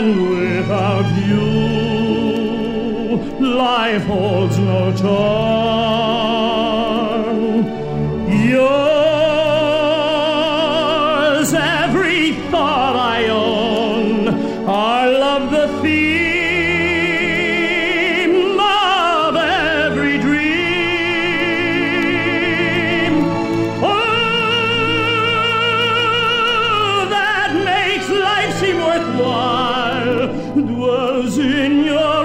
and without you, life holds no charm. Yours, every thought I own, our love the theme of every dream. Oh, that makes life seem worthwhile, dwells in your